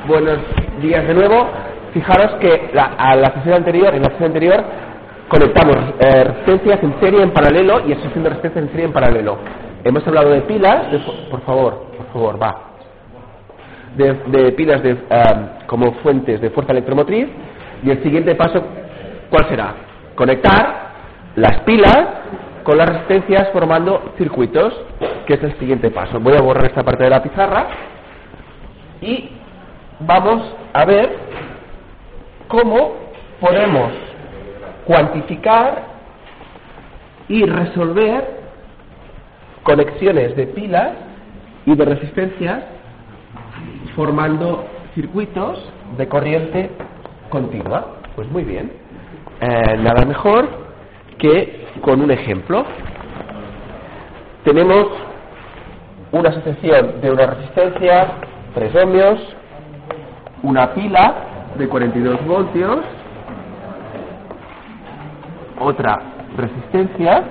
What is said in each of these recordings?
Buenos días de nuevo. Fijaros que en la sesión anterior conectamos resistencias en serie en paralelo y asociación de resistencias en serie en paralelo. Hemos hablado de pilas, por favor, de pilas como fuentes de fuerza electromotriz, y el siguiente paso, ¿cuál será? Conectar las pilas con las resistencias formando circuitos, que es el siguiente paso. Voy a borrar esta parte de la pizarra y vamos a ver cómo podemos cuantificar y resolver conexiones de pilas y de resistencias formando circuitos de corriente continua. Pues muy bien, nada mejor que con un ejemplo. Tenemos una asociación de una resistencia 3 ohmios, una pila de 42 voltios, otra resistencia,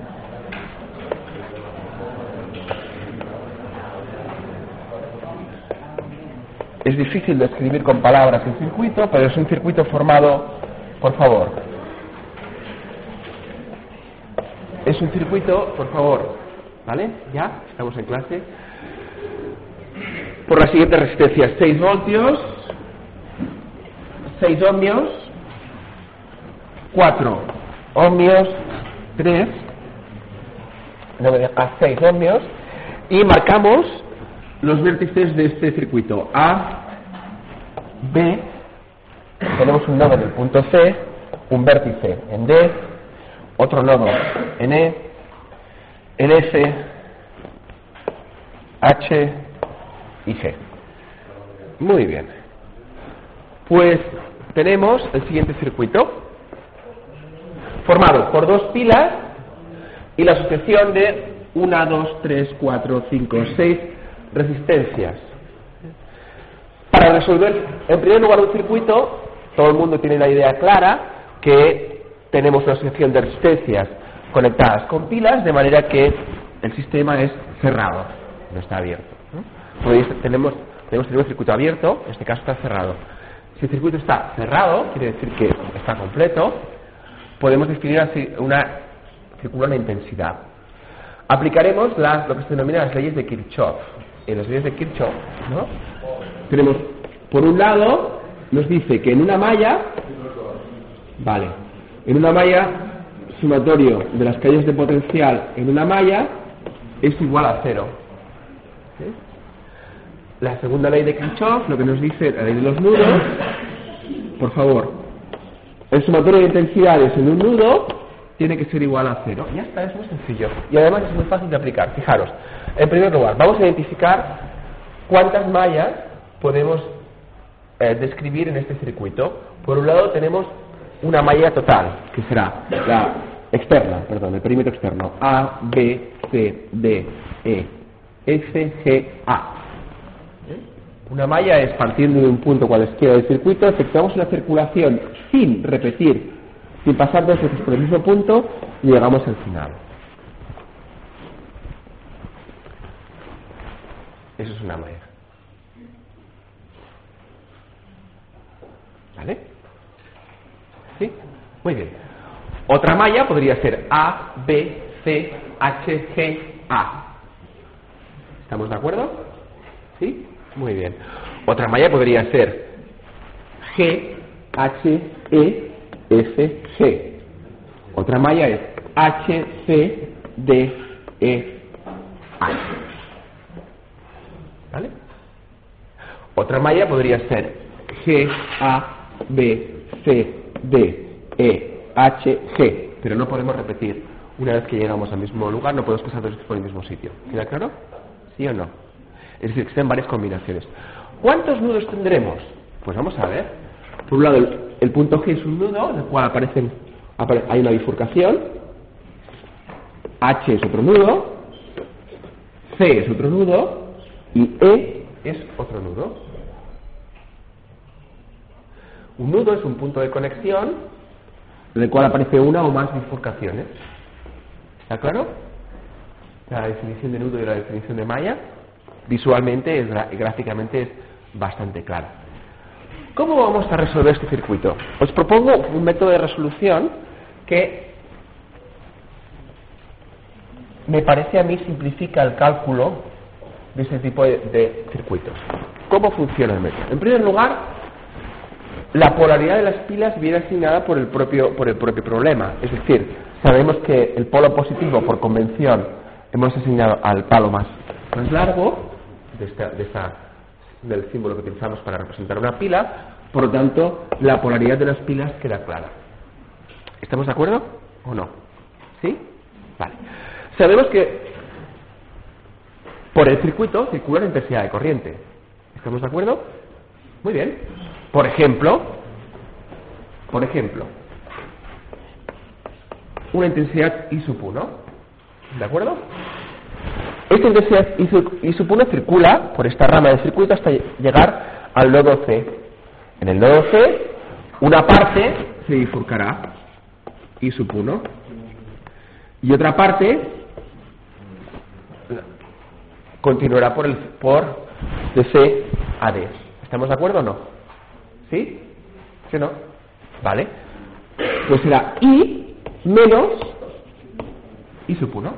es difícil de escribir con palabras el circuito, pero es un circuito formado, por favor, es un circuito, por favor, ¿vale? Ya, estamos en clase. Por las siguientes resistencias: 6 voltios, 6 ohmios, 4 ohmios, 3, no me deja, 6 ohmios, y marcamos los vértices de este circuito. A, B, tenemos un nodo en el punto C, un vértice en D, otro nodo en E, en F, H y G. Muy bien. Pues tenemos el siguiente circuito formado por dos pilas y la asociación de 1, 2, 3, 4, 5, 6 resistencias. Para resolver en primer lugar un circuito, todo el mundo tiene la idea clara que tenemos una asociación de resistencias conectadas con pilas, de manera que el sistema es cerrado, no está abierto. Pues tenemos un circuito abierto, en este caso está cerrado. Si el circuito está cerrado, quiere decir que está completo, podemos definir una intensidad. Aplicaremos lo que se denomina las leyes de Kirchhoff. En las leyes de Kirchhoff, ¿no? Tenemos, por un lado, nos dice que en una malla, sumatorio de las caídas de potencial en una malla es igual a 0. ¿Sí? La segunda ley de Kirchhoff, lo que nos dice la ley de los nudos, por favor, el sumatorio de intensidades en un nudo tiene que ser igual a 0. Ya está, es muy sencillo. Y además es muy fácil de aplicar. Fijaros, en primer lugar, vamos a identificar cuántas mallas podemos describir en este circuito. Por un lado tenemos una malla total, que será la externa, el perímetro externo, A, B, C, D, E, F, G, A. Una malla es, partiendo de un punto cualesquiera del circuito, efectuamos una circulación sin repetir, sin pasar dos veces por el mismo punto, y llegamos al final. Eso es una malla. ¿Vale? ¿Sí? Muy bien. Otra malla podría ser A, B, C, H, G, A. ¿Estamos de acuerdo? ¿Sí? Muy bien. Otra malla podría ser G, H, E, F, G. Otra malla es H, C, D, E, H. ¿Vale? Otra malla podría ser G, A, B, C, D, E, H, G. Pero no podemos repetir. Una vez que llegamos al mismo lugar, no podemos pasar dos veces por el mismo sitio. ¿Queda claro? ¿Sí o no? Es decir, que estén varias combinaciones. ¿Cuántos nudos tendremos? Pues vamos a ver. Por un lado, el punto G es un nudo, en el cual hay una bifurcación. H es otro nudo. C es otro nudo. Y E es otro nudo. Un nudo es un punto de conexión en el cual aparece una o más bifurcaciones. ¿Está claro? La definición de nudo y la definición de malla visualmente, gráficamente es bastante clara. ¿Cómo vamos a resolver este circuito? Os propongo un método de resolución que me parece a mí simplifica el cálculo de este tipo de circuitos. ¿Cómo funciona el método? En primer lugar, la polaridad de las pilas viene asignada por el propio problema. Es decir, sabemos que el polo positivo, por convención, hemos asignado al palo más largo del símbolo que utilizamos para representar una pila. Por lo tanto, la polaridad de las pilas queda clara. ¿Estamos de acuerdo o no? ¿Sí? Vale. Sabemos que por el circuito circula la intensidad de corriente. ¿Estamos de acuerdo? Muy bien. Por ejemplo, una intensidad I sub 1. ¿De acuerdo? Esta intensidad I sub 1 circula por esta rama del circuito hasta llegar al nodo C. En el nodo C, una parte se bifurcará, I sub 1, y otra parte continuará por de C a D. ¿Estamos de acuerdo o no? ¿Sí? ¿Sí o no? Vale. Pues será I menos I sub 1.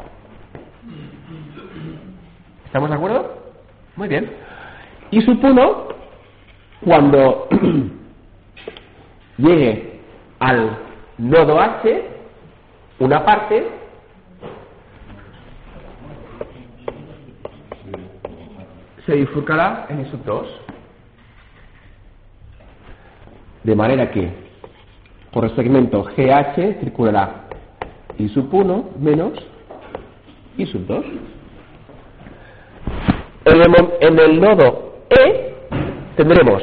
¿Estamos de acuerdo? Muy bien. I sub 1, cuando llegue al nodo H, una parte se bifurcará en I sub 2. De manera que por el segmento GH circulará I sub 1 menos I sub 2. En el nodo E tendremos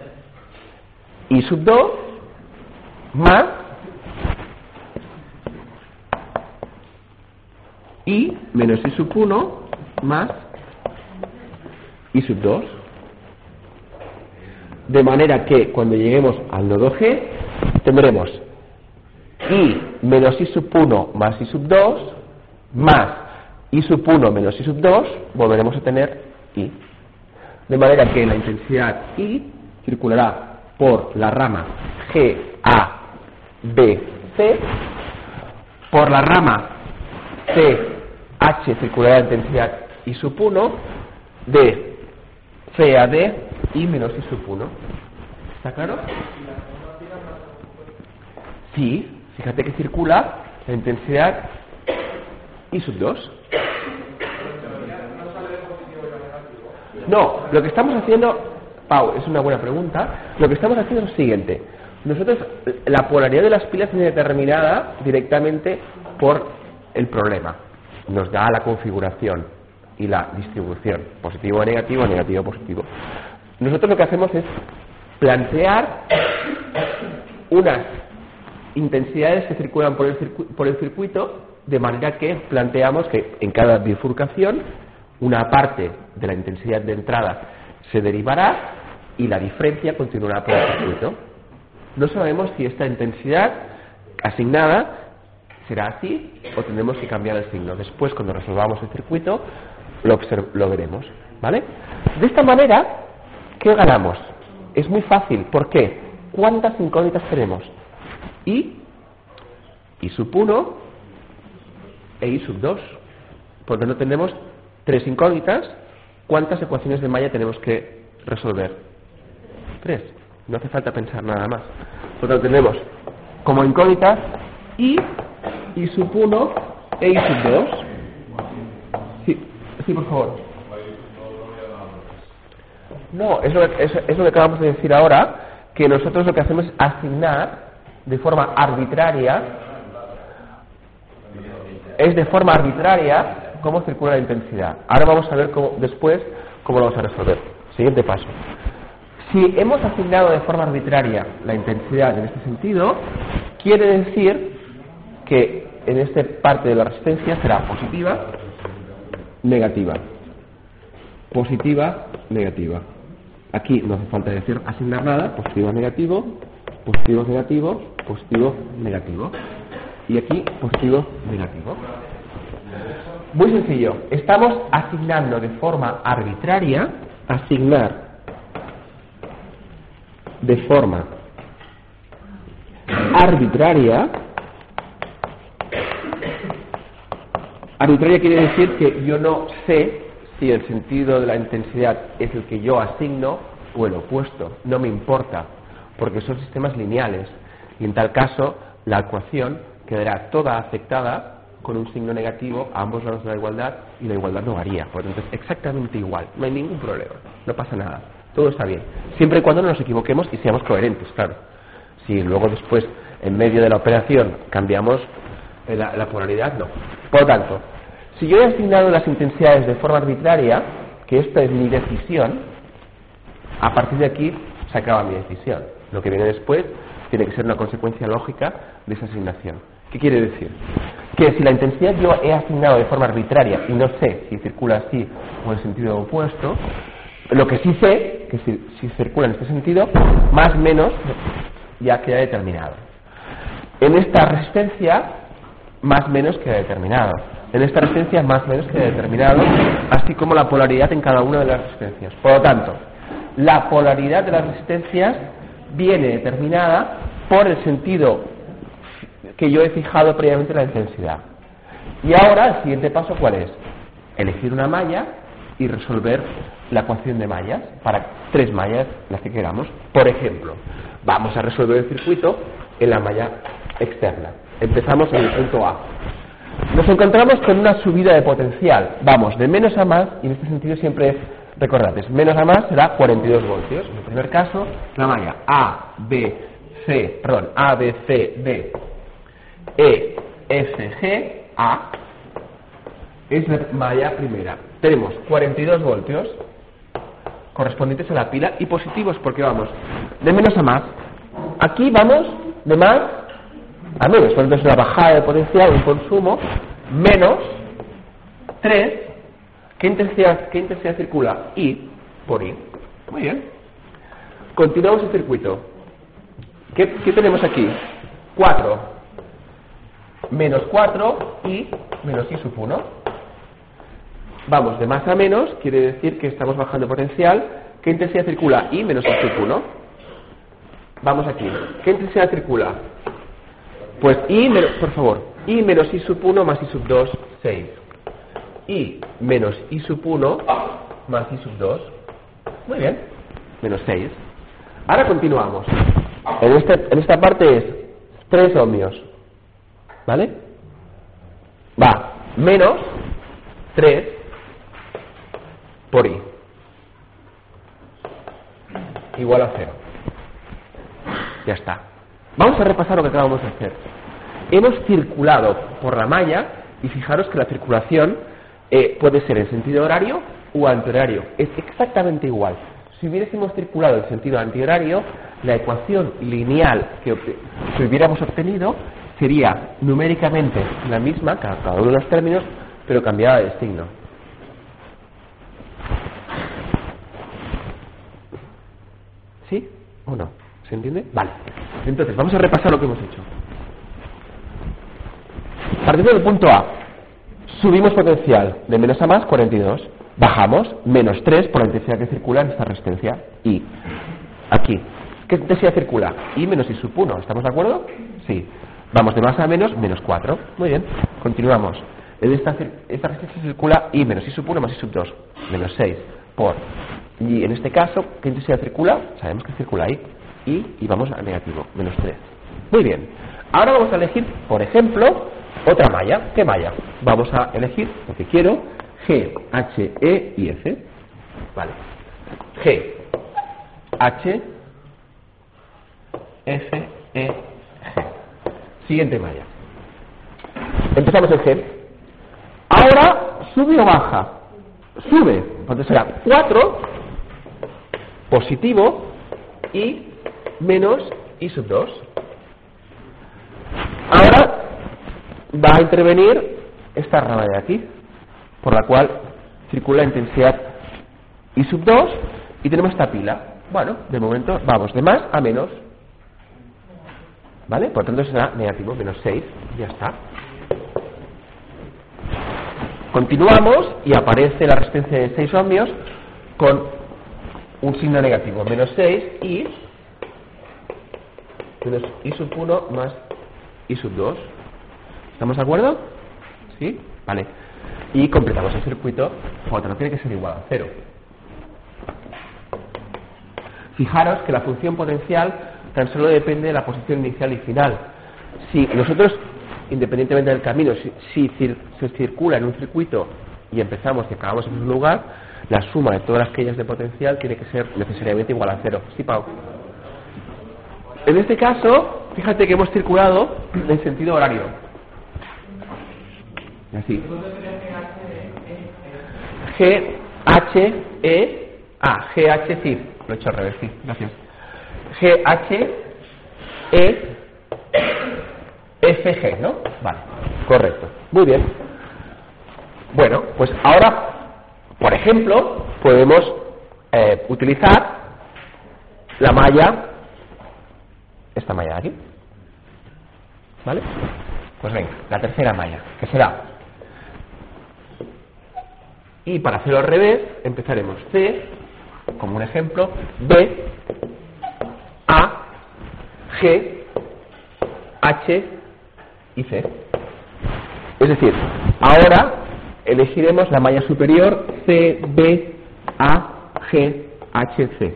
I sub 2 más I menos I sub 1 más I sub 2. De manera que cuando lleguemos al nodo G tendremos I menos I sub 1 más I sub 2 más I sub 1 menos I sub 2, volveremos a tener I. De manera que la intensidad I circulará por la rama G, A, B, C. Por la rama C, H circulará la intensidad I sub 1, de C a D, I menos I sub 1. ¿Está claro? Sí, fíjate que circula la intensidad I sub 2. No, lo que estamos haciendo, Pau, es una buena pregunta. Lo que estamos haciendo es lo siguiente. Nosotros, la polaridad de las pilas viene determinada directamente por el problema. Nos da la configuración y la distribución, positivo o negativo, negativo o positivo. Nosotros lo que hacemos es plantear unas intensidades que circulan por el circuito, de manera que planteamos que en cada bifurcación una parte de la intensidad de entrada se derivará y la diferencia continuará por el circuito. No sabemos si esta intensidad asignada será así o tendremos que cambiar el signo. Después, cuando resolvamos el circuito, lo veremos, ¿vale? De esta manera, ¿qué ganamos? Es muy fácil. ¿Por qué? ¿Cuántas incógnitas tenemos? I sub 1 e I sub 2. Porque no tenemos 3 incógnitas. ¿Cuántas ecuaciones de Maya tenemos que resolver? 3. No hace falta pensar nada más. Por lo tanto, tenemos como incógnitas I sub 1 e I sub 2. Sí, por favor. No, es lo que acabamos de decir ahora, que nosotros lo que hacemos es asignar de forma arbitraria, cómo circula la intensidad. Ahora vamos a ver después cómo lo vamos a resolver. Siguiente paso. Si hemos asignado de forma arbitraria la intensidad en este sentido, quiere decir que en esta parte de la resistencia será positiva, negativa. Positiva, negativa. Aquí no hace falta asignar nada. Positivo, negativo, positivo, negativo, positivo, negativo. Y aquí positivo, negativo. Muy sencillo. Estamos asignando de forma arbitraria, asignar de forma arbitraria. Arbitraria quiere decir que yo no sé si el sentido de la intensidad es el que yo asigno o el opuesto. No me importa, porque son sistemas lineales. Y en tal caso, la ecuación quedará toda afectada con un signo negativo a ambos lados de la igualdad, y la igualdad no varía. Por lo tanto, es exactamente igual. No hay ningún problema. No pasa nada. Todo está bien. Siempre y cuando no nos equivoquemos y seamos coherentes, claro. Si luego después, en medio de la operación, cambiamos la polaridad, no. Por lo tanto, si yo he asignado las intensidades de forma arbitraria, que esta es mi decisión, a partir de aquí se acaba mi decisión. Lo que viene después tiene que ser una consecuencia lógica de esa asignación. ¿Qué quiere decir? Que si la intensidad yo he asignado de forma arbitraria y no sé si circula así o en sentido opuesto, lo que sí sé, que si circula en este sentido, más o menos ya queda determinado. En esta resistencia, más o menos queda determinado. En esta resistencia, más o menos queda determinado, así como la polaridad en cada una de las resistencias. Por lo tanto, la polaridad de las resistencias viene determinada por el sentido que yo he fijado previamente en la intensidad. Y ahora, el siguiente paso, ¿cuál es? Elegir una malla y resolver la ecuación de mallas para 3 mallas, las que queramos. Por ejemplo, vamos a resolver el circuito en la malla externa. Empezamos en el punto A. Nos encontramos con una subida de potencial. Vamos de menos a más, y en este sentido siempre, recordad, menos a más será 42 voltios. En el primer caso, la malla A, B, C, D, E, F, G, A es la malla primera. Tenemos 42 voltios correspondientes a la pila y positivos porque vamos de menos a más. Aquí vamos de más a menos, por lo tanto es una bajada de potencial, un consumo, menos 3. ¿Qué intensidad circula? I por I. Muy bien. Continuamos el circuito. ¿Qué tenemos aquí? 4. Menos 4 y menos I sub 1. Vamos de más a menos, quiere decir que estamos bajando potencial. ¿Qué intensidad circula? I menos I sub 1. Vamos aquí. ¿Qué intensidad circula? Pues I menos, por favor, I menos I sub 1 más I sub 2, 6. I menos I sub 1 más I sub 2. Muy bien. Menos 6. Ahora continuamos. En esta parte es 3 ohmios. ¿Vale? Va, menos 3 por I. Igual a 0. Ya está. Vamos a repasar lo que acabamos de hacer. Hemos circulado por la malla y fijaros que la circulación puede ser en sentido horario o antihorario. Es exactamente igual. Si hubiésemos circulado en sentido antihorario, la ecuación lineal que hubiéramos obtenido sería numéricamente la misma, cada uno de los términos, pero cambiada de signo. ¿Sí o no? ¿Se entiende? Vale. Entonces, vamos a repasar lo que hemos hecho. Partiendo del punto A, subimos potencial de menos a más, 42. Bajamos, menos 3 por la intensidad que circula en esta resistencia. Y aquí, ¿qué intensidad circula? I menos I sub 1. ¿Estamos de acuerdo? Sí. Vamos de más a menos, menos 4. Muy bien. Continuamos. En esta resistencia circula I menos I sub 1 más I sub 2. Menos 6 por. Y en este caso, ¿qué intensidad circula? Sabemos que circula I. Y vamos a negativo, menos 3. Muy bien. Ahora vamos a elegir, por ejemplo, otra malla. ¿Qué malla? Vamos a elegir lo que quiero. G, H, E y F. Vale. G, H, F, E, G. Siguiente malla. Empezamos el G. Ahora sube o baja. Sube. Entonces será 4 positivo y menos I sub 2. Ahora va a intervenir esta rama de aquí, por la cual circula la intensidad I sub 2 y tenemos esta pila. Bueno, de momento vamos de más a menos. ¿Vale? Por tanto será negativo, menos 6. Ya está. Continuamos y aparece la resistencia de 6 ohmios con un signo negativo, menos 6 y menos I sub 1 más I sub 2. ¿Estamos de acuerdo? ¿Sí? Vale. Y completamos el circuito. J no tiene que ser igual a 0. Fijaros que la función potencial tan solo depende de la posición inicial y final. Si nosotros, independientemente del camino, si se circula en un circuito y empezamos y acabamos en un lugar, la suma de todas las quillas de potencial tiene que ser necesariamente igual a 0. ¿Sí, Pau? En este caso, fíjate que hemos circulado en sentido horario. Así. GH, sí. Lo he hecho al revés, sí. Gracias. GHEFG, ¿no? Vale. Correcto. Muy bien. Bueno, pues ahora, por ejemplo, podemos utilizar la malla, esta malla de aquí. ¿Vale? Pues venga, la tercera malla, que será. Y para hacerlo al revés, empezaremos C, como un ejemplo, B, A, G, H y C. Es decir, ahora elegiremos la malla superior C, B, A, G, H, C.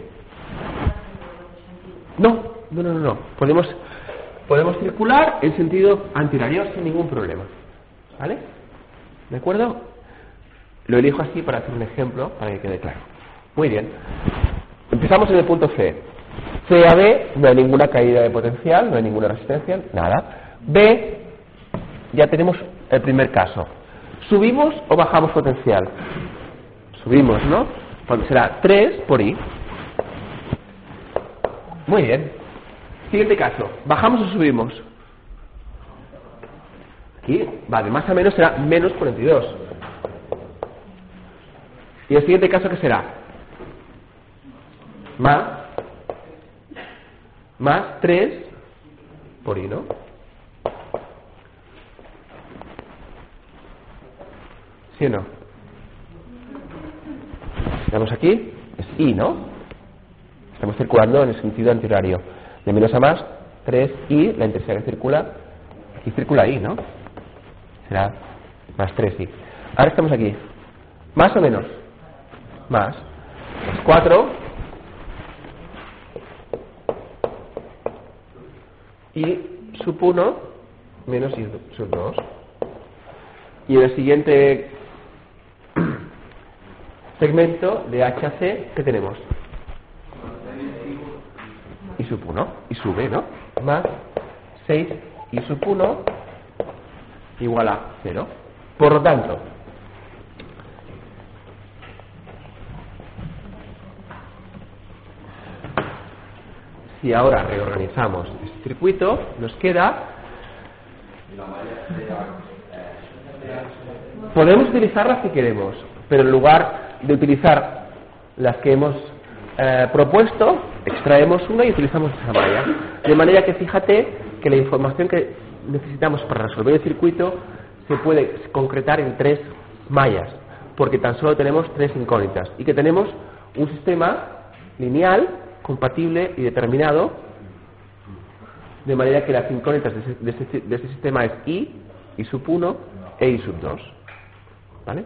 No. Podemos circular en sentido antihorario sin ningún problema. ¿Vale? ¿De acuerdo? Lo elijo así para hacer un ejemplo, para que quede claro. Muy bien. Empezamos en el punto C. C a B, no hay ninguna caída de potencial, no hay ninguna resistencia, nada. B, ya tenemos el primer caso. ¿Subimos o bajamos potencial? Subimos, ¿no? Pues será 3 por I. Muy bien. Siguiente caso. ¿Bajamos o subimos? Aquí, vale, más o menos será menos 42. ¿Y el siguiente caso qué será? Más 3 por I, ¿no? ¿Sí o no? Estamos aquí, es I, ¿no? Estamos circulando en el sentido antihorario. De menos a más, 3I, la intensidad que circula, aquí circula I, ¿no? Será más 3I. Ahora estamos aquí. ¿Más o menos? Más. 4. I sub 1 menos I sub 2. Y en el siguiente segmento de H a C, ¿qué tenemos? I sub 1. Y sube, ¿no? Más 6 I sub 1 igual a 0. Por lo tanto, si ahora reorganizamos este circuito, nos queda... Podemos utilizarlas si queremos, pero en lugar de utilizar las que hemos propuesto, extraemos una y utilizamos esa malla. De manera que fíjate que la información que necesitamos para resolver el circuito se puede concretar en 3 mallas, porque tan solo tenemos 3 incógnitas y que tenemos un sistema lineal, compatible y determinado, de manera que las incógnitas de este sistema es I sub 1 e I sub 2. ¿Vale?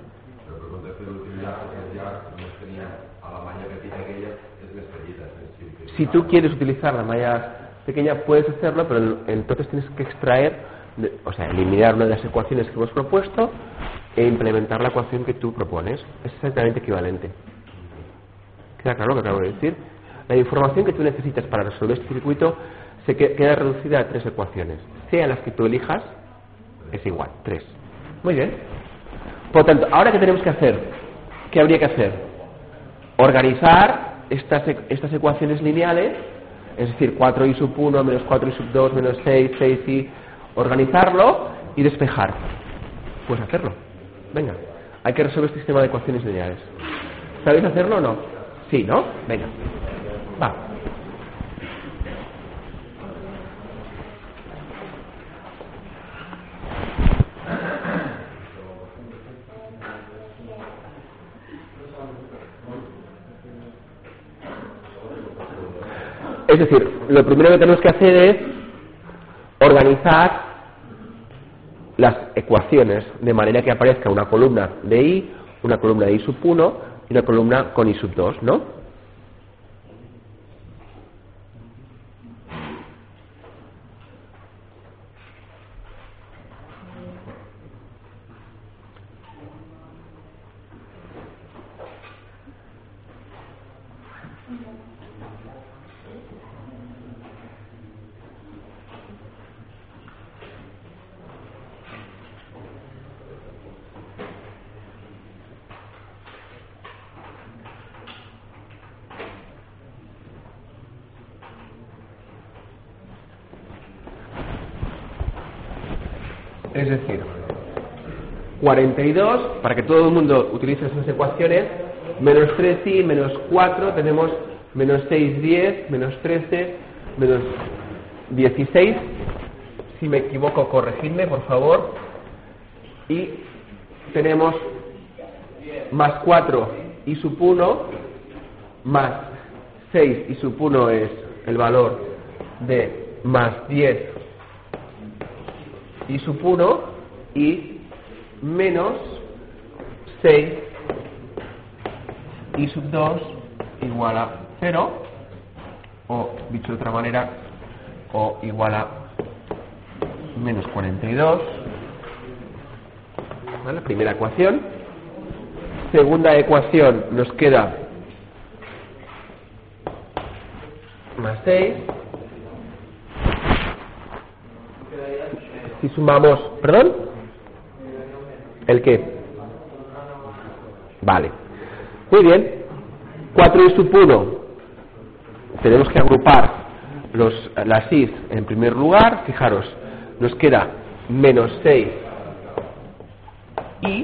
Si tú quieres utilizar la malla pequeña, puedes hacerlo, pero entonces tienes que extraer, o sea, eliminar una de las ecuaciones que hemos propuesto e implementar la ecuación que tú propones. Es exactamente equivalente. ¿Queda claro lo que acabo de decir? La información que tú necesitas para resolver este circuito se queda reducida a 3 ecuaciones. Sea las que tú elijas, es igual, 3. Muy bien. Por lo tanto, ¿ahora qué tenemos que hacer? ¿Qué habría que hacer? Organizar estas ecuaciones lineales, es decir, 4i sub 1 menos 4i sub 2 menos 6, 6i, organizarlo y despejar. Pues hacerlo. Venga, hay que resolver este sistema de ecuaciones lineales. ¿Sabéis hacerlo o no? Sí, ¿no? Venga. Va. Es decir, lo primero que tenemos que hacer es organizar las ecuaciones de manera que aparezca una columna de I, una columna de I sub 1 y una columna con I sub 2, ¿no? Es decir, 42, para que todo el mundo utilice esas ecuaciones, menos 3i, menos 4, tenemos menos 6, 10, menos 13, menos 16. Si me equivoco, corregidme, por favor. Y tenemos más 4 i sub 1, más 6 i sub 1 es el valor de más 10 i sub 1 y menos 6 i sub 2 igual a 0, o dicho de otra manera, o igual a menos 42. ¿Vale? Primera ecuación. Segunda ecuación, nos queda más 6. Si sumamos, ¿perdón? ¿El qué? Vale. Muy bien. 4 i sub 1. Tenemos que agrupar las i's en primer lugar. Fijaros, nos queda menos 6 i.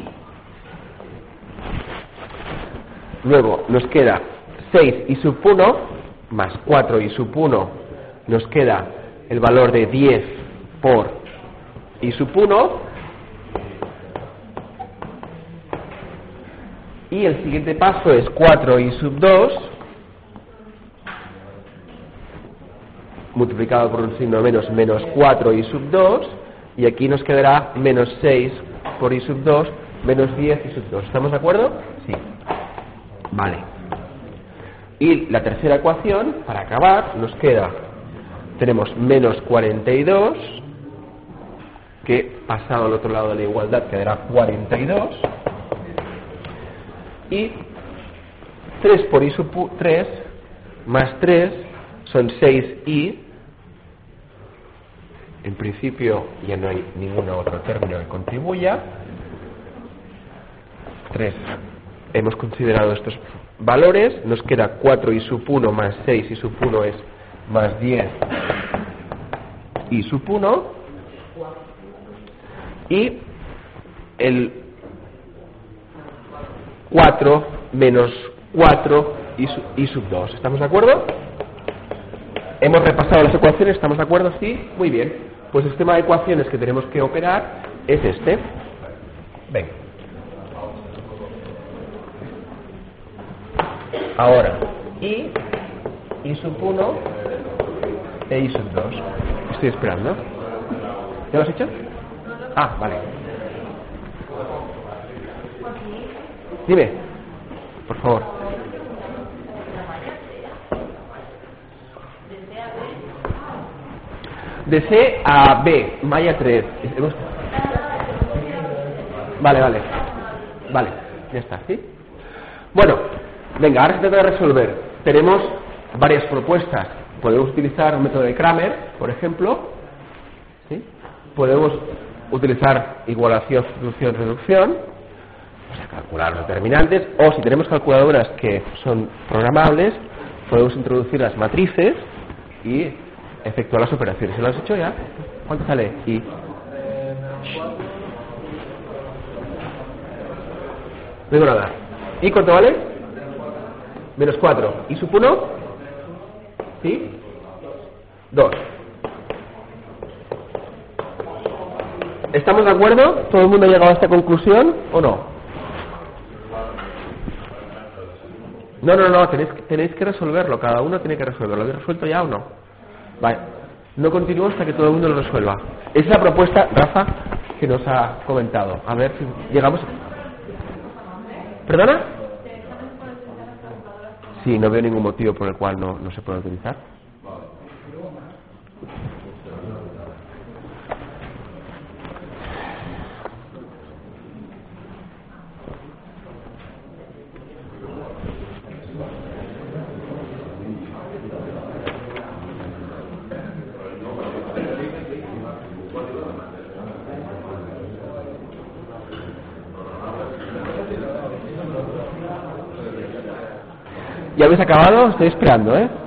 Luego nos queda 6 i sub 1 más 4 i sub 1. Nos queda el valor de 10 por i sub 1, y el siguiente paso es 4 i sub 2 multiplicado por un signo menos, menos 4 i sub 2, y aquí nos quedará menos 6 por i sub 2 menos 10 i sub 2. ¿Estamos de acuerdo? Sí. Vale. Y la tercera ecuación, para acabar, nos queda, tenemos menos 42, que pasado al otro lado de la igualdad quedará 42, y 3 por i sub 3 más 3 son 6i. En principio ya no hay ningún otro término que contribuya. 3. Hemos considerado estos valores, nos queda 4 i sub 1 más 6 i sub 1 es más 10 i sub 1, y el 4 menos 4 i sub 2. ¿Estamos de acuerdo? Hemos repasado las ecuaciones, ¿estamos de acuerdo? Sí, muy bien. Pues el sistema de ecuaciones que tenemos que operar es este. Venga. Ahora, i sub 1 e i sub 2. Estoy esperando. ¿Ya lo has hecho? Ah, vale. Dime, por favor. De C a B, malla 3. Vale, ya está, ¿sí? Bueno, venga, ahora se trata de resolver. Tenemos varias propuestas. Podemos utilizar un método de Kramer, por ejemplo, ¿sí? Podemos utilizar igualación, sustitución, reducción, o sea, calcular los determinantes, o si tenemos calculadoras que son programables, podemos introducir las matrices y efectuar las operaciones. ¿Se lo has hecho ya? ¿Cuánto sale? Y no digo nada. ¿Y cuánto vale? Menos 4. ¿Y sub 1? ¿Sí? 2. ¿Estamos de acuerdo? ¿Todo el mundo ha llegado a esta conclusión o no? No, tenéis que resolverlo, cada uno tiene que resolverlo. ¿Lo habéis resuelto ya o no? Vale, no continúo hasta que todo el mundo lo resuelva. Es la propuesta, Rafa, que nos ha comentado. A ver si llegamos... ¿Perdona? Sí, no veo ningún motivo por el cual no se pueda utilizar. ¿Ya habéis acabado? Estoy esperando, ¿eh?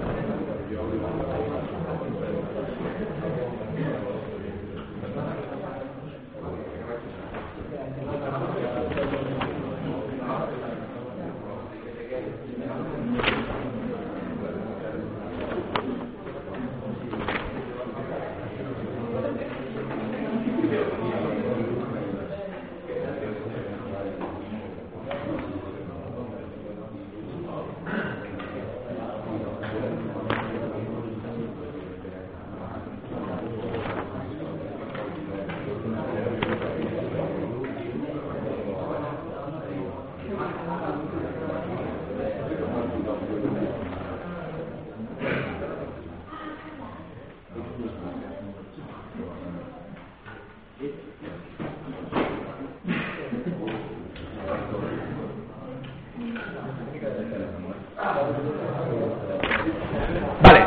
Vale.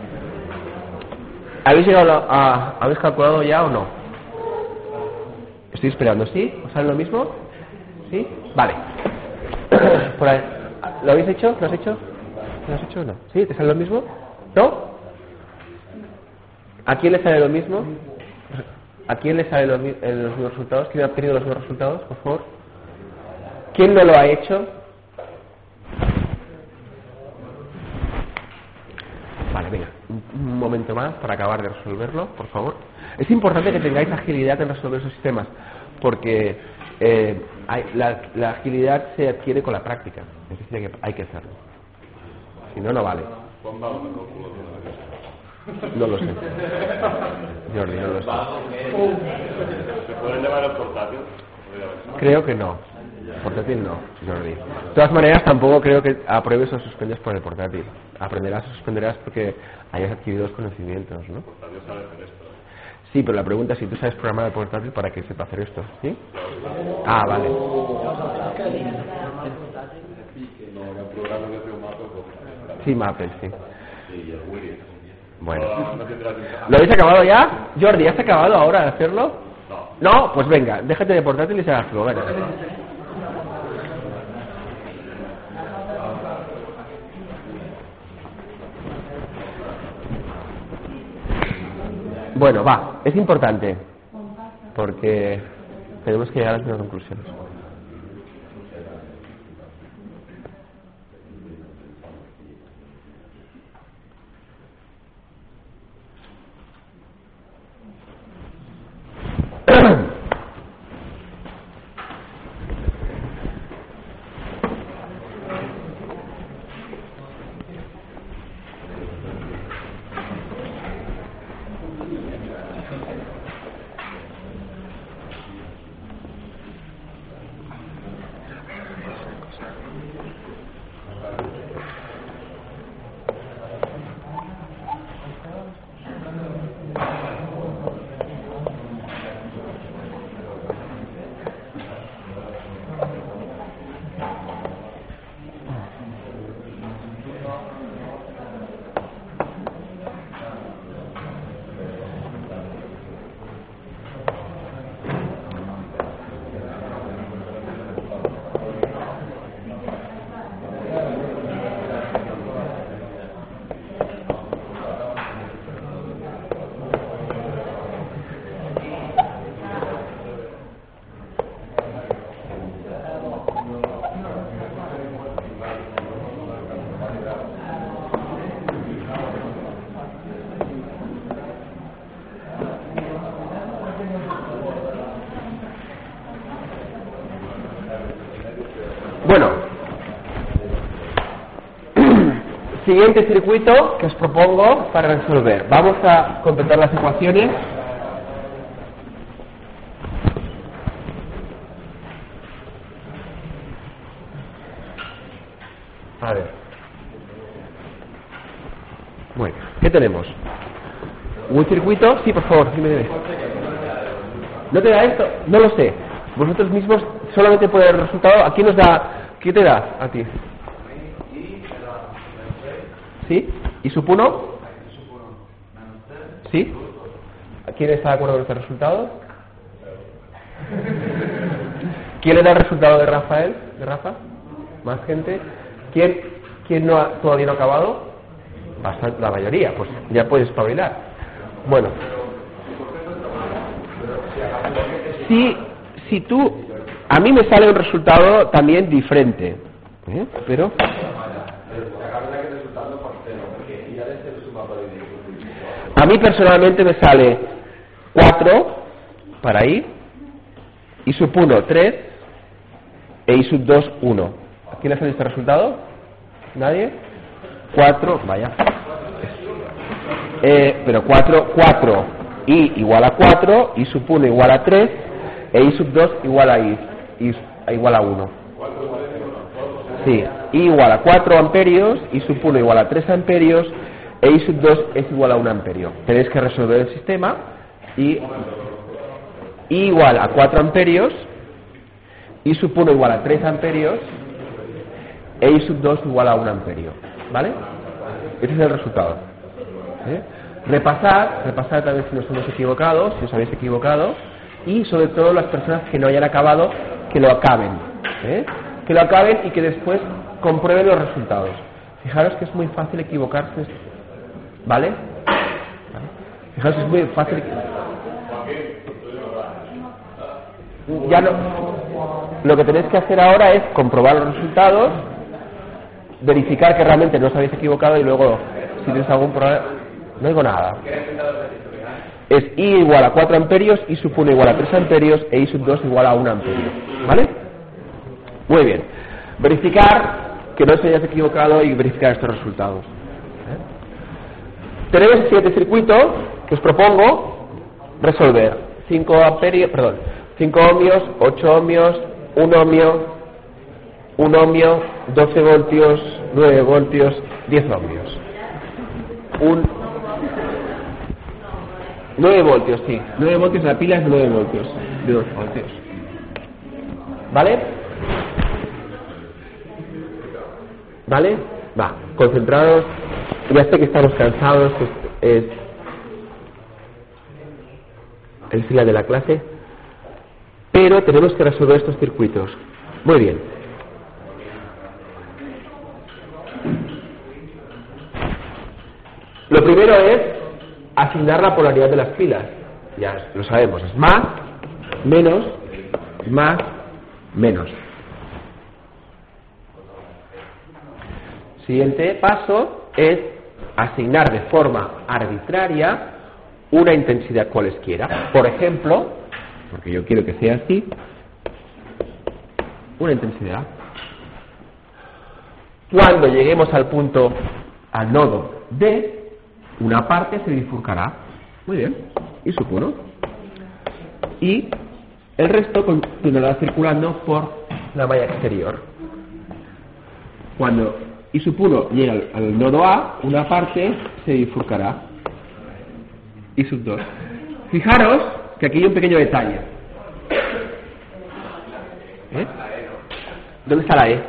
¿Habéis calculado ya o no? Estoy esperando, ¿sí? ¿Os sale lo mismo? ¿Sí? Vale. Por ahí. ¿Lo habéis hecho? ¿Lo has hecho? ¿Lo has hecho o no? ¿Sí? ¿Te sale lo mismo? ¿No? ¿A quién le sale lo mismo? ¿A quién le salen los mismos resultados? ¿Quién ha obtenido los mismos resultados, por favor? ¿Quién no lo ha hecho? Vale, venga, un momento más para acabar de resolverlo, por favor. Es importante que tengáis agilidad en resolver esos sistemas, porque la agilidad se adquiere con la práctica, es decir, que hay que hacerlo. Si no, no vale. No lo sé. Jordi, no lo sé. ¿Se pueden llevar el portátil? Creo que no. Portátil no, Jordi. De todas maneras, tampoco creo que apruebes o suspendas por el portátil. Aprenderás o suspenderás porque hayas adquirido los conocimientos, ¿no? Portátil sabe hacer esto. Sí, pero la pregunta es si tú sabes programar el portátil para que sepa hacer esto, ¿sí? Ah, vale. Sí, Maple, sí. Bueno. ¿Lo habéis acabado ya? Jordi, ¿has acabado ahora de hacerlo? No, pues venga, déjate de portátil y se hazlo, venga. Bueno, va, es importante porque tenemos que llegar a las conclusiones. Siguiente circuito que os propongo para resolver. Vamos a completar las ecuaciones. A ver. Bueno, ¿qué tenemos? ¿Un circuito? Sí, por favor, dime. ¿No te da esto? No lo sé. Vosotros mismos solamente por el resultado. ¿A quién nos da? ¿Qué te da a ti? ¿Sí? ¿Y sub 1? ¿Sí? ¿Quién está de acuerdo con este resultado? ¿Quién le da el resultado de Rafael? ¿De Rafa? ¿Más gente? ¿Quién no todavía no ha acabado? Bastante, la mayoría. Pues ya puedes espabilar. Bueno. Si tú... A mí me sale un resultado también diferente. Pero... A mí personalmente me sale 4 para I, I sub 1 3 e I sub 2 1. ¿A quién le sale este resultado? ¿Nadie? 4, vaya. Pero 4, I igual a 4, I sub 1 igual a 3 e I sub 2 igual a I igual a 1. Sí, I igual a 4 amperios, I sub 1 igual a 3 amperios e I sub 2 es igual a 1 amperio. Tenéis que resolver el sistema y I igual a 4 amperios, I sub 1 igual a 3 amperios e I sub 2 igual a 1 amperio. ¿Vale? Ese es el resultado. Repasar también si nos hemos equivocado, si os habéis equivocado, y sobre todo las personas que no hayan acabado, que lo acaben. Que lo acaben y que después comprueben los resultados. Fijaros que es muy fácil equivocarse. ¿Vale? Fijaos, es muy fácil. Ya no. Lo que tenéis que hacer ahora es comprobar los resultados, verificar que realmente no os habéis equivocado y luego, si tenéis algún problema. No digo nada. Es I igual a 4 amperios, I sub 1 igual a 3 amperios e I sub 2 igual a 1 amperio. ¿Vale? Muy bien. Verificar que no os hayáis equivocado y verificar estos resultados. Tenemos el siguiente circuito que os propongo resolver. 5 ohmios, 8 ohmios, 1 ohmio, 12 voltios, 9 voltios, 10 ohmios. 9 voltios, sí. 9 voltios, la pila es 9 voltios. De 2 voltios. ¿Vale? ¿Vale? Va, concentrados. Ya sé que estamos cansados, es el final de la clase, pero tenemos que resolver estos circuitos. Muy bien. Lo primero es asignar la polaridad de las pilas. Ya lo sabemos, es más, menos, menos. Siguiente paso es asignar de forma arbitraria una intensidad cualesquiera. Por ejemplo, porque yo quiero que sea así, una intensidad. Cuando lleguemos al nodo D, una parte se bifurcará. Muy bien. Y sub 1. Y el resto continuará circulando por la malla exterior. Cuando I sub 1 llega al nodo A, una parte se bifurcará. I sub 2. Fijaros que aquí hay un pequeño detalle. ¿Dónde está la E?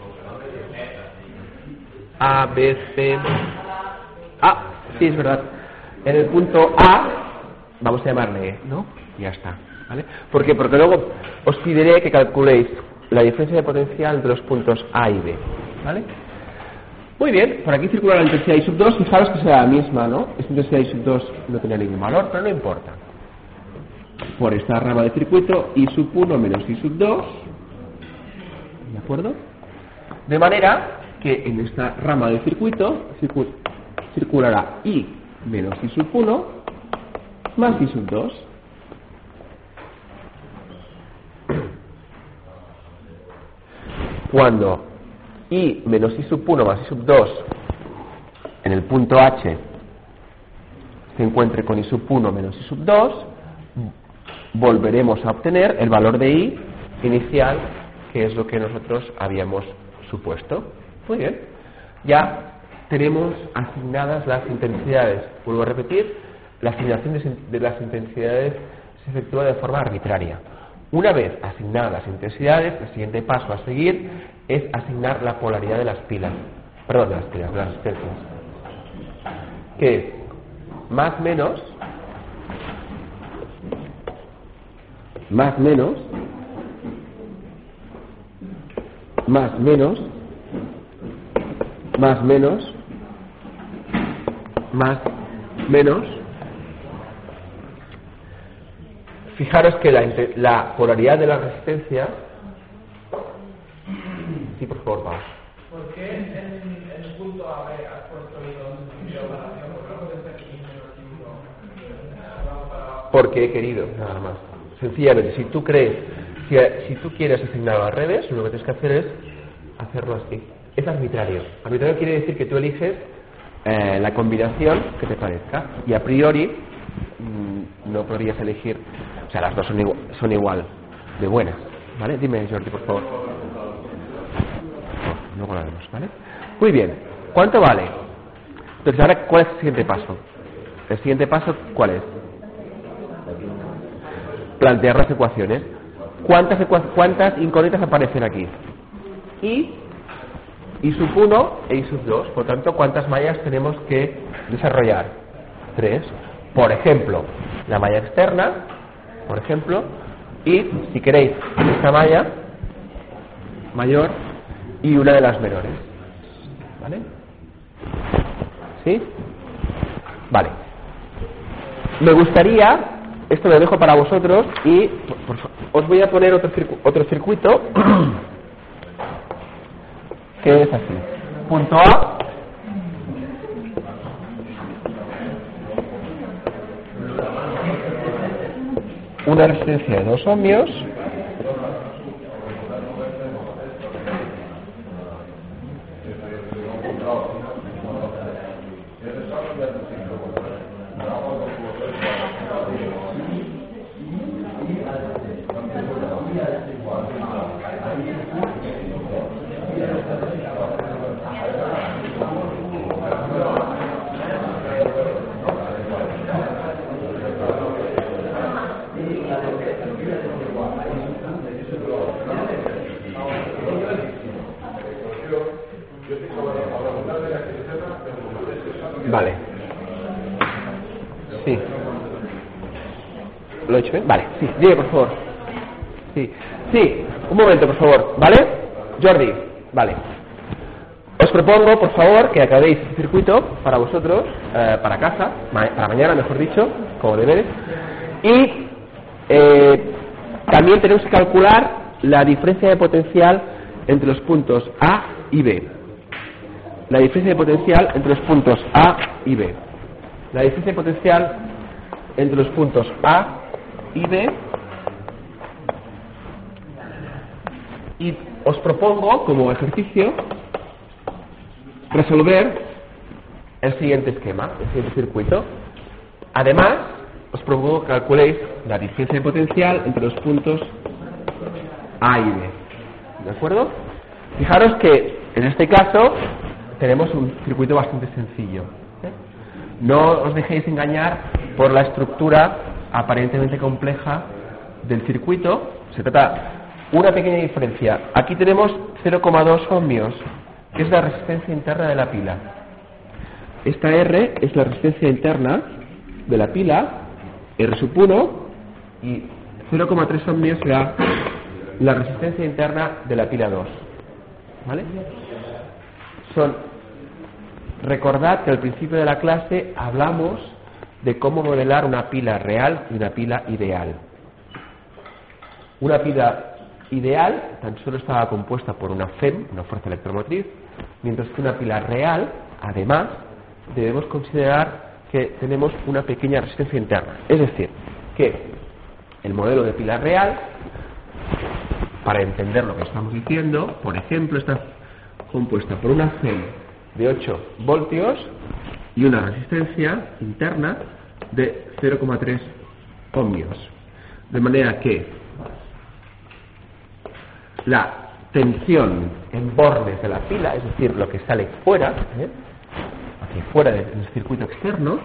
A, B, C. Ah, sí, es verdad. En el punto A, vamos a llamarle E, ¿no? Y ya está. ¿Vale? ¿Por qué? Porque luego os pediré que calculéis la diferencia de potencial entre los puntos A y B. ¿Vale? Muy bien, por aquí circula la intensidad I sub 2, fijaros que será la misma, ¿no? Esta intensidad I sub 2 no tenía ningún valor, pero no importa. Por esta rama de circuito, I sub 1 menos I sub 2, ¿de acuerdo? De manera que en esta rama de circuito circulará I menos I sub 1 más I sub 2. Cuando I menos I sub 1 más I sub 2 en el punto H se encuentre con I sub 1 menos I sub 2, volveremos a obtener el valor de I inicial, que es lo que nosotros habíamos supuesto. Muy bien, ya tenemos asignadas las intensidades. Vuelvo a repetir, la asignación de las intensidades se efectúa de forma arbitraria. Una vez asignadas las intensidades, el siguiente paso a seguir es asignar la polaridad de las pilas, perdón, de las resistencias, que es más menos más menos más menos más menos más menos. Fijaros que la polaridad de la resistencia. Sí, por favor, Pablo. ¿Por qué en el punto A has puesto I2 de operación? ¿Por qué no puede ser I menos I1? Porque he querido, nada más. Sencillamente, si tú crees, si tú quieres asignarlo al revés, lo que tienes que hacer es hacerlo así. Es arbitrario. Arbitrario quiere decir que tú eliges la combinación que te parezca, y a priori no podrías elegir, o sea, las dos son igual de buenas, ¿vale? Dime, Jordi, por favor. Luego lo haremos, ¿vale? Muy bien, ¿cuánto vale? Entonces, ahora, ¿cuál es el siguiente paso? El siguiente paso, ¿cuál es? Plantear las ecuaciones. ¿Cuántas incógnitas aparecen aquí? I sub 1 e I sub 2. Por tanto, ¿cuántas mallas tenemos que desarrollar? 3. Por ejemplo, la malla externa, por ejemplo, y, si queréis, esta malla mayor y una de las menores. ¿Vale? ¿Sí? Vale. Me gustaría, esto lo dejo para vosotros, y os voy a poner otro circuito que es así. Punto A, una resistencia de 2 ohmios, vale. Sí. ¿Lo he hecho bien? Vale, sí, dime por favor. Sí, sí, un momento por favor, ¿vale? Jordi, vale. Os propongo, por favor, que acabéis el circuito para vosotros, para casa, para mañana, mejor dicho, como deberes. Y también tenemos que calcular la diferencia de potencial entre los puntos A y B. La diferencia de potencial entre los puntos A y B. La diferencia de potencial entre los puntos A y B. Y os propongo, como ejercicio, resolver el siguiente esquema, el siguiente circuito. Además, os propongo que calculéis la diferencia de potencial entre los puntos A y B. ¿De acuerdo? Fijaros que en este caso tenemos un circuito bastante sencillo. No os dejéis engañar por la estructura aparentemente compleja del circuito. Se trata una pequeña diferencia. Aquí tenemos 0,2 ohmios, que es la resistencia interna de la pila. Esta R es la resistencia interna de la pila, R sub 1, y 0,3 ohmios será la resistencia interna de la pila 2. ¿Vale? Recordad que al principio de la clase hablamos de cómo modelar una pila real y una pila ideal. Una pila ideal tan solo estaba compuesta por una FEM, una fuerza electromotriz, mientras que una pila real, además, debemos considerar que tenemos una pequeña resistencia interna. Es decir, que el modelo de pila real, para entender lo que estamos diciendo, por ejemplo, está compuesta por una FEM de 8 voltios y una resistencia interna de 0,3 ohmios. De manera que la tensión en bornes de la pila, es decir, lo que sale fuera, aquí fuera del circuito externo,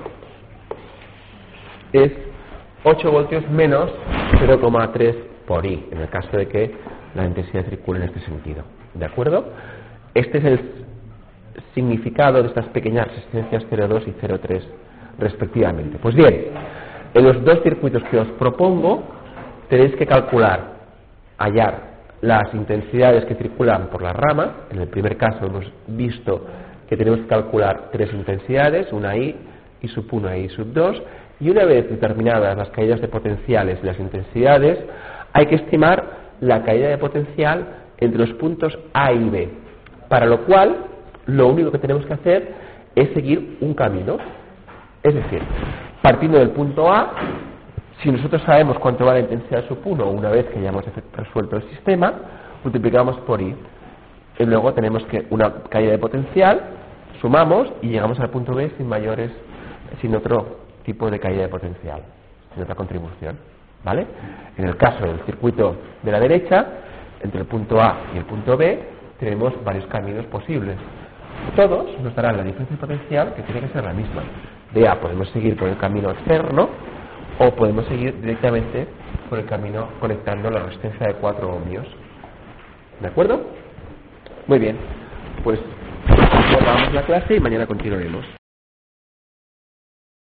es 8 voltios menos 0,3 por I, en el caso de que la intensidad circule en este sentido. ¿De acuerdo? Este es el significado de estas pequeñas resistencias 0,2 y 0,3 respectivamente. Pues bien, en los dos circuitos que os propongo tenéis que calcular, hallar las intensidades que circulan por la rama. En el primer caso hemos visto que tenemos que calcular tres intensidades, una I, I sub 1 y I sub 2, y una vez determinadas las caídas de potenciales y las intensidades, hay que estimar la caída de potencial entre los puntos A y B, para lo cual lo único que tenemos que hacer es seguir un camino. Es decir, partiendo del punto A, si nosotros sabemos cuánto va la intensidad sub 1 una vez que ya hemos resuelto el sistema, multiplicamos por I. Y luego tenemos que una caída de potencial, sumamos y llegamos al punto B sin otro tipo de caída de potencial, sin otra contribución. ¿Vale? En el caso del circuito de la derecha, entre el punto A y el punto B, tenemos varios caminos posibles. Todos nos darán la diferencia de potencial, que tiene que ser la misma. De A podemos seguir por el camino externo o podemos seguir directamente por el camino conectando la resistencia de 4 ohmios. ¿De acuerdo? Muy bien, pues acabamos la clase y mañana continuaremos.